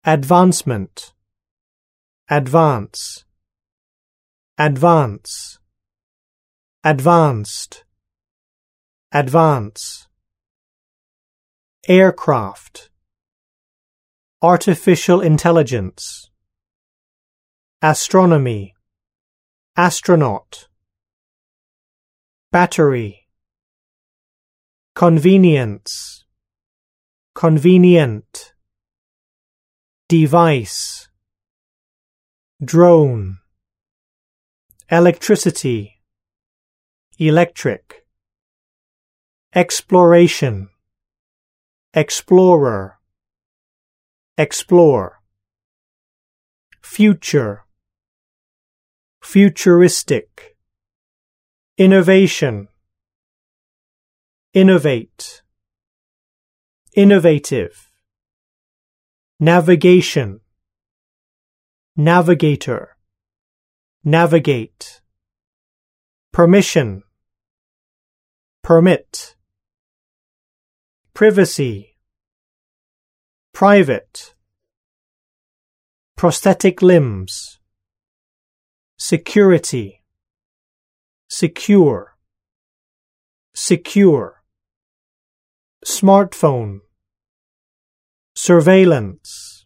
advancement, advance, advance, advanced, advance, aircraft, artificial intelligence, astronomy, astronaut, battery, convenience, convenient, device, drone, electricity, electric, exploration, explorer, explore, future, futuristic, innovation, innovate, innovative, navigation, navigator, navigate, permission, permit, privacy, private, prosthetic limbs, security, secure, secure, smartphone, surveillance,